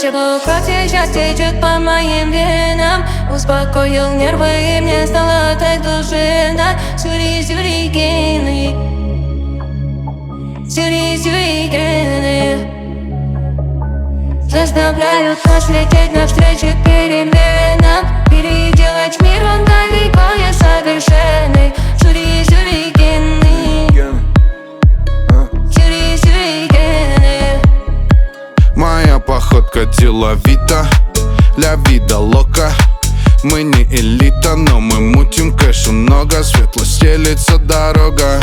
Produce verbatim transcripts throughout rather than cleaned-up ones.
чего кровь сейчас течет по моим венам. Успокоил нервы, и мне стало так душевно. Сюри-сюрикены, сюри-сюрикены заставляют нас лететь навстречу переменам. Переделать мир, он далеко не совершенный. Сюри-сюрикены, сюри-сюрикены. Моя походка деловита, ля вида лока. Мы не элита, но мы мутим кэша много. Светло стелится дорога,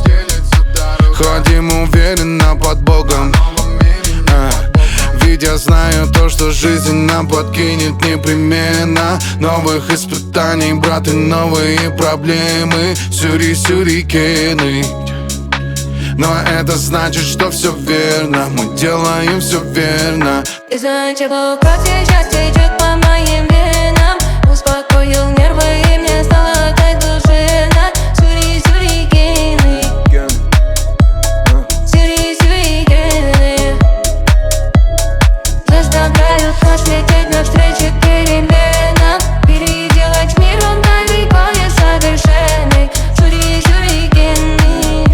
ходим уверенно под Богом. Ведь я знаю то, что жизнь нам подкинет непременно. Новых испытаний, брат, и новые проблемы. Сюри-сюрикены. Но это значит, что все верно. Мы делаем все верно. Из-за чего кровь сейчас течет по моим венам. Успокоил нервы, и мне стало так душевно. Сюри-сюрикены, сюри-сюрикены заставляют нас лететь навстречу переменам. Переделать мир, он далеко не совершенный. Сюри-сюрикены,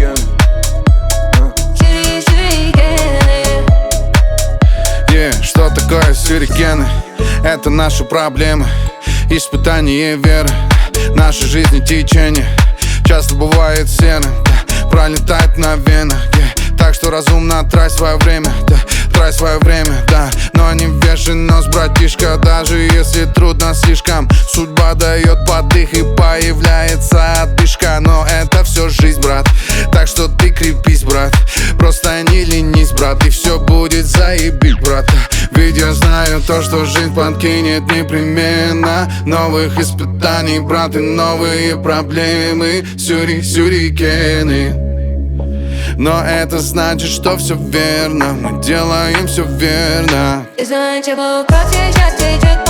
сюри-сюрикены. Yeah, что такое сюрикены? Это наши проблемы, испытания веры. Нашей жизни течение часто бывает серым, да, пролетает на венах, yeah. Так что разумно трать свое время, да, трать свое время, да. Но не вешай нос, братишка, даже если трудно слишком. Судьба дает подых и появляется отдышка. Но это все жизнь, брат, так что ты крепись, брат. Просто не ленись, брат, и все будет заебись, брат. Ведь я знаю то, что жизнь подкинет непременно. Новых испытаний, брат, и новые проблемы. Сюри-сюрикены. Но это значит, что все верно. Мы делаем все верно. Из-за чего кровь сейчас течет